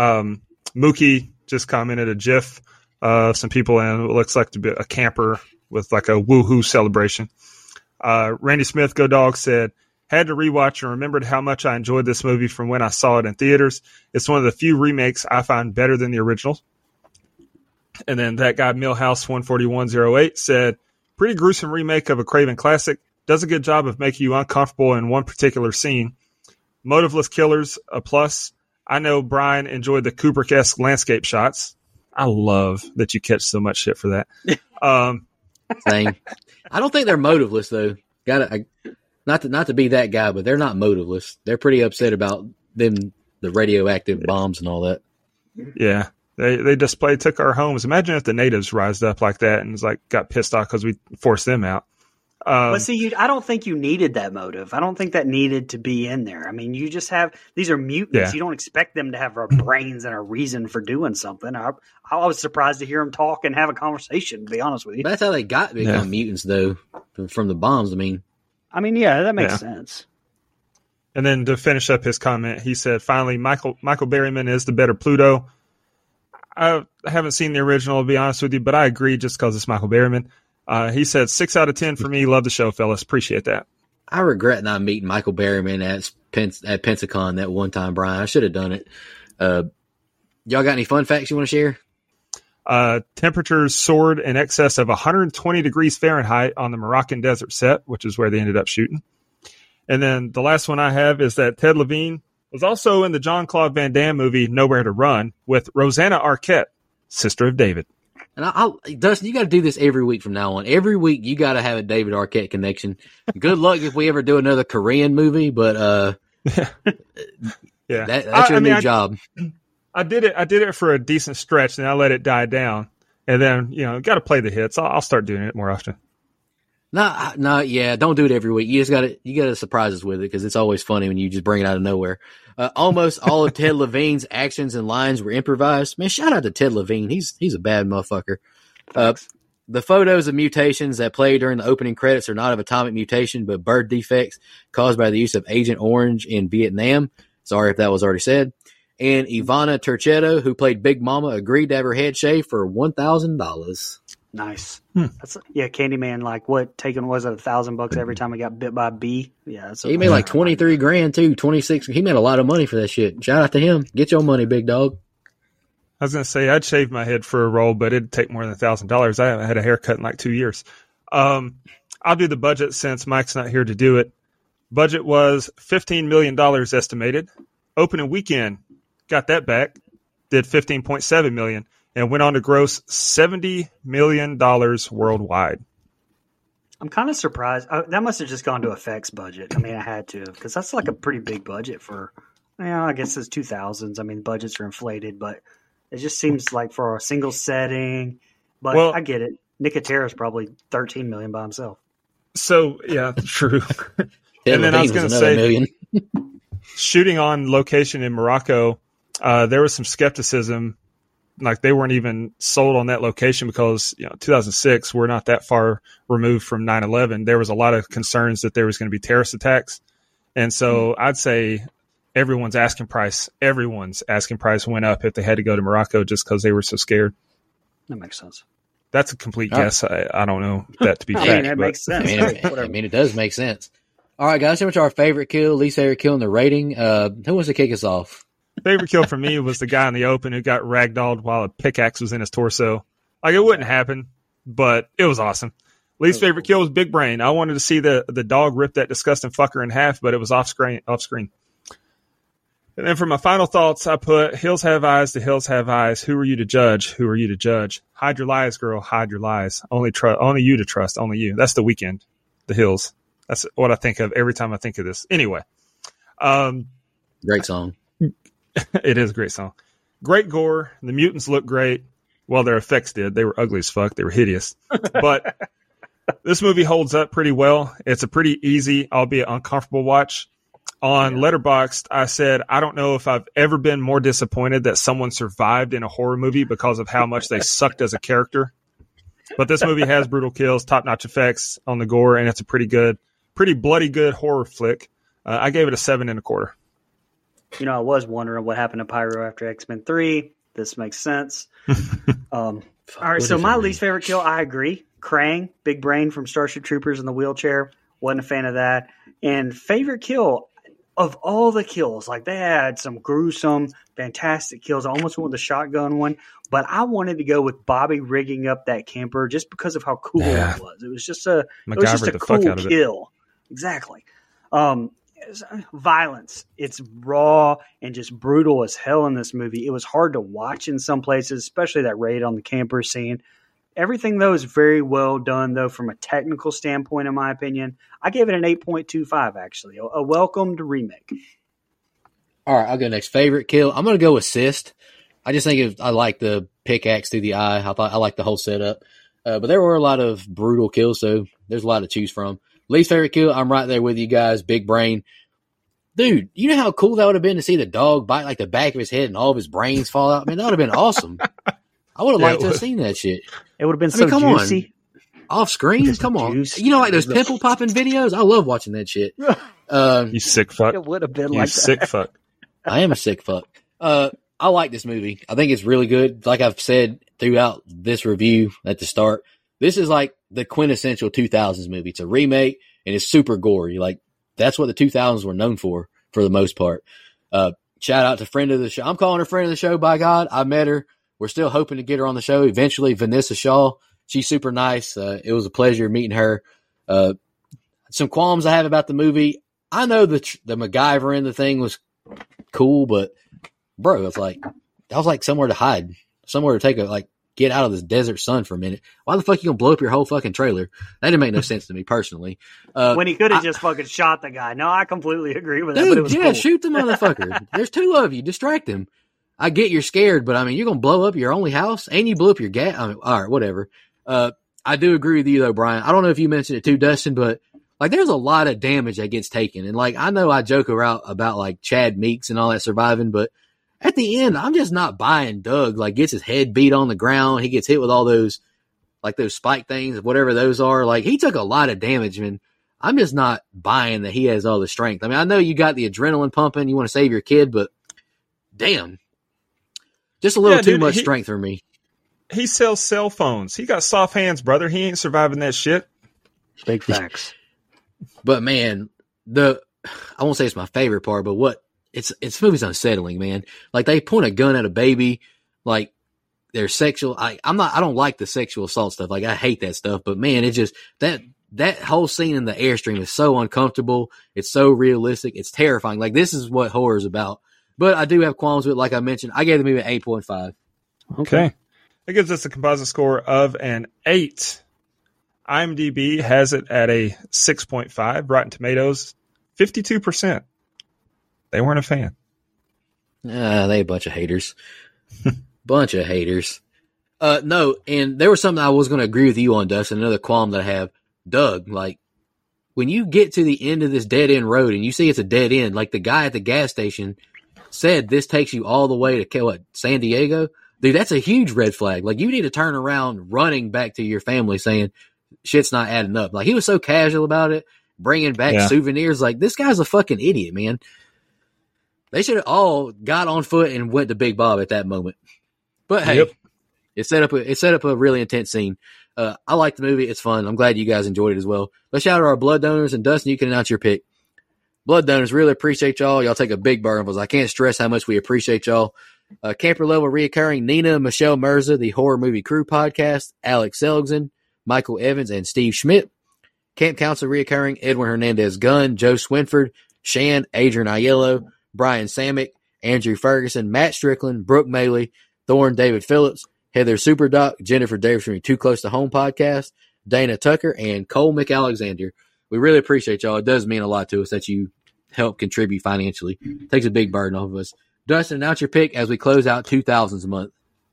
Mookie just commented a GIF of some people in what looks like to be a camper with like a woohoo celebration. Randy Smith, Go Dog, said, "Had to rewatch and remembered how much I enjoyed this movie from when I saw it in theaters. It's one of the few remakes I find better than the original." And then that guy, Millhouse 14108, said, "Pretty gruesome remake of a Craven classic. Does a good job of making you uncomfortable in one particular scene. Motiveless killers, a plus. I know Brian enjoyed the Kubrick-esque landscape shots." I love that you catch so much shit for that. Same. I don't think they're motiveless though. Not to be that guy, but they're not motiveless. They're pretty upset about the radioactive bombs and all that. Yeah. They took our homes. Imagine if the natives rised up like that and got pissed off because we forced them out. But see, I don't think you needed that motive. I don't think that needed to be in there. I mean, you just have these are mutants. Yeah. You don't expect them to have brains and a reason for doing something. I was surprised to hear them talk and have a conversation. To be honest with you, but that's how they got to become mutants, though, from the bombs. I mean, yeah, that makes sense. And then to finish up his comment, he said, "Finally, Michael Berryman is the better Pluto." I haven't seen the original, to be honest with you, but I agree just because it's Michael Berryman. He said 6 out of 10 for me. Love the show, fellas. Appreciate that. I regret not meeting Michael Berryman at Pensacon that one time, Brian. I should have done it. Y'all got any fun facts you want to share? Temperatures soared in excess of 120 degrees Fahrenheit on the Moroccan desert set, which is where they ended up shooting. And then the last one I have is that Ted Levine was also in the Jean-Claude Van Damme movie Nowhere to Run with Rosanna Arquette, sister of David. And Dustin, you got to do this every week from now on. Every week you got to have a David Arquette connection. Good luck if we ever do another Korean movie, but yeah, that's your new job. I did it for a decent stretch, and I let it die down. And then, got to play the hits. I'll start doing it more often. No, yeah, don't do it every week. You got to surprise us with it because it's always funny when you just bring it out of nowhere. Almost all of Ted Levine's actions and lines were improvised. Man, shout out to Ted Levine. He's a bad motherfucker. The photos of mutations that play during the opening credits are not of atomic mutation, but birth defects caused by the use of Agent Orange in Vietnam. Sorry if that was already said. And Ivana Turchetto, who played Big Mama, agreed to have her head shaved for $1,000. Nice. Candyman, taking was it $1,000 every time he got bit by a bee? Yeah, he made like 23 grand too, 26. He made a lot of money for that shit. Shout out to him. Get your money, big dog. I was gonna say I'd shave my head for a role, but it'd take more than $1,000. I haven't had a haircut in like 2 years. I'll do the budget since Mike's not here to do it. Budget was $15 million estimated. Opening weekend got that back. Did $15.7 million. And went on to gross $70 million worldwide. I'm kind of surprised. That must have just gone to effects budget. I mean, I had to because that's like a pretty big budget for, I guess it's 2000s. I mean, budgets are inflated, but it just seems like for a single setting. But I get it. Nicotera's probably $13 million by himself. So, yeah, true. And then I was going to say, shooting on location in Morocco, there was some skepticism. Like they weren't even sold on that location because 2006, we're not that far removed from 9/11. There was a lot of concerns that there was going to be terrorist attacks. And so I'd say everyone's asking price went up if they had to go to Morocco just because they were so scared. That makes sense. That's a complete guess. I don't know that to be fact. It makes sense. I mean, it does make sense. All right, guys, how much our favorite kill, least favorite kill, and the rating? Who wants to kick us off? Favorite kill for me was the guy in the open who got ragdolled while a pickaxe was in his torso. Like, it wouldn't happen, but it was awesome. Least favorite kill was Big Brain. I wanted to see the dog rip that disgusting fucker in half, but it was off screen. And then for my final thoughts, I put Hills Have Eyes, the Hills Have Eyes. Who are you to judge? Who are you to judge? Hide your lies, girl. Hide your lies. Only you to trust. Only you. That's The Weeknd. The Hills. That's what I think of every time I think of this. Anyway. Great song. It is a great song. Great gore. The mutants look great. Well, their effects did. They were ugly as fuck. They were hideous. But this movie holds up pretty well. It's a pretty easy, albeit uncomfortable watch. On Letterboxd, I said, I don't know if I've ever been more disappointed that someone survived in a horror movie because of how much they sucked as a character. But this movie has brutal kills, top-notch effects on the gore, and it's a pretty bloody good horror flick. I gave it a 7.25. I was wondering what happened to Pyro after X-Men 3. This makes sense. All right, so my least favorite kill, I agree. Krang, Big Brain from Starship Troopers in the wheelchair. Wasn't a fan of that. And favorite kill, of all the kills, like they had some gruesome, fantastic kills. I almost went with the shotgun one, but I wanted to go with Bobby rigging up that camper just because of how cool it was. It was just a cool kill. Exactly. Violence. It's raw and just brutal as hell in this movie. It was hard to watch in some places, especially that raid on the camper scene. Everything, though, is very well done, though, from a technical standpoint, in my opinion. I gave it an 8.25, actually. A welcomed remake. All right, I'll go next. Favorite kill. I'm going to go assist. I just think I like the pickaxe through the eye. I like the whole setup. But there were a lot of brutal kills, so there's a lot to choose from. Least favorite kill, I'm right there with you guys. Big Brain. Dude, you know how cool that would have been to see the dog bite like the back of his head and all of his brains fall out? Man, that would have been awesome. I would have liked to have seen that shit. It would have been juicy. Off screen? Come on. Like those pimple popping videos? I love watching that shit. You sick fuck. It would have been you like sick that. Fuck. I am a sick fuck. I like this movie. I think it's really good. Like I've said throughout this review at the start, this is like the quintessential 2000s movie. It's a remake and it's super gory. Like that's what the 2000s were known for the most part. Shout out to friend of the show. I'm calling her friend of the show, by God. I met her. We're still hoping to get her on the show eventually. Vanessa Shaw. She's super nice. It was a pleasure meeting her. Some qualms I have about the movie. I know the MacGyver in the thing was cool, but bro, it's like, that was like somewhere to hide, somewhere to get out of this desert sun for a minute. Why the fuck you gonna blow up your whole fucking trailer? That didn't make no sense to me personally. When he could have just fucking shot the guy. No, I completely agree with that. Dude, but it was cool. Shoot the motherfucker. There's two of you. Distract him. I get you're scared, but I mean, you're gonna blow up your only house and you blew up your gas. I mean, all right, whatever. I do agree with you though, Brian. I don't know if you mentioned it too, Dustin, but like there's a lot of damage that gets taken. And like, I know I joke around about like Chad Meeks and all that surviving, but at the end, I'm just not buying Doug, like gets his head beat on the ground. He gets hit with all those spike things, whatever those are. Like he took a lot of damage, man. I'm just not buying that he has all the strength. I mean, I know you got the adrenaline pumping. You want to save your kid, but damn, just a little too much strength for me. He sells cell phones. He got soft hands, brother. He ain't surviving that shit. Big facts. But man, I won't say it's my favorite part, but this movie's unsettling, man. Like they point a gun at a baby, like they're sexual. I don't like the sexual assault stuff. Like I hate that stuff, but man, it just, that whole scene in the Airstream is so uncomfortable. It's so realistic. It's terrifying. Like this is what horror is about. But I do have qualms with it. Like I mentioned, I gave the movie an 8.5. Okay. It gives us a composite score of an 8. IMDb has it at a 6.5. Rotten Tomatoes, 52%. They weren't a fan. They a bunch of haters. Bunch of haters. No, and there was something I was going to agree with you on, Dustin. Another qualm that I have. Doug, like, when you get to the end of this dead-end road and you see it's a dead end, like the guy at the gas station said this takes you all the way to, San Diego? Dude, that's a huge red flag. Like, you need to turn around running back to your family saying shit's not adding up. Like, he was so casual about it, bringing back souvenirs. Like, this guy's a fucking idiot, man. They should have all got on foot and went to Big Bob at that moment. But hey, it set up a really intense scene. I like the movie. It's fun. I'm glad you guys enjoyed it as well. Let's shout out our blood donors, and Dustin, you can announce your pick. Blood donors, really appreciate y'all. Y'all take a big burn of us. I can't stress how much we appreciate y'all. Camper level reoccurring Nina, Michelle Mirza, the Horror Movie Crew podcast, Alex Seligson, Michael Evans, and Steve Schmidt. Camp Council reoccurring Edwin Hernandez Gunn, Joe Swinford, Shan, Adrian Aiello, Brian Samick, Andrew Ferguson, Matt Strickland, Brooke Maley, Thorne David Phillips, Heather Superdoc, Jennifer Davis from Too Close to Home podcast, Dana Tucker, and Cole McAlexander. We really appreciate y'all. It does mean a lot to us that you help contribute financially. It takes a big burden off of us. Dustin, announce your pick as we close out 2000s month.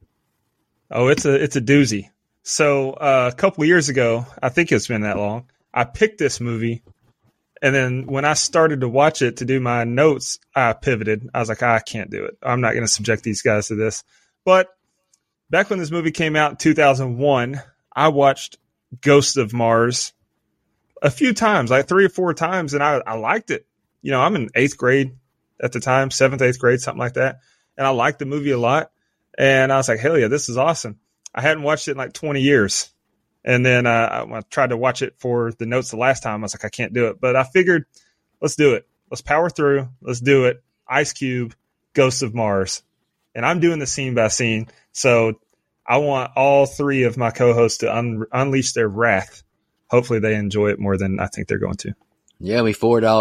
Oh, it's a doozy. So a couple of years ago, I think it's been that long, I picked this movie. And then when I started to watch it to do my notes, I pivoted. I was like, I can't do it. I'm not going to subject these guys to this. But back when this movie came out in 2001, I watched Ghosts of Mars a few times, like 3 or 4 times, and I liked it. You know, I'm in 8th grade at the time, 7th, 8th grade, something like that. And I liked the movie a lot. And I was like, hell yeah, this is awesome. I hadn't watched it in like 20 years. And then I tried to watch it for the notes the last time. I was like, I can't do it. But I figured, let's do it. Let's power through. Let's do it. Ice Cube, Ghosts of Mars. And I'm doing the scene by scene. So I want all 3 of my co-hosts to unleash their wrath. Hopefully they enjoy it more than I think they're going to. Yeah, we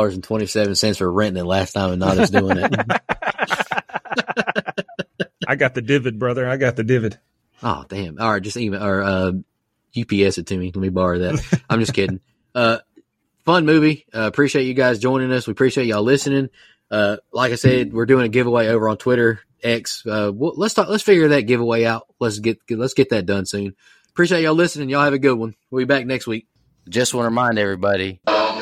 $4.27 for renting it last time and not us doing it. I got the divot, brother. I got the divot. Oh, damn. All right, just email or UPS it to me. Let me borrow that. I'm just kidding. Fun movie. Appreciate you guys joining us. We appreciate y'all listening. Like I said, we're doing a giveaway over on Twitter, X. Let's figure that giveaway out. Let's get that done soon. Appreciate y'all listening. Y'all have a good one. We'll be back next week. Just want to remind everybody,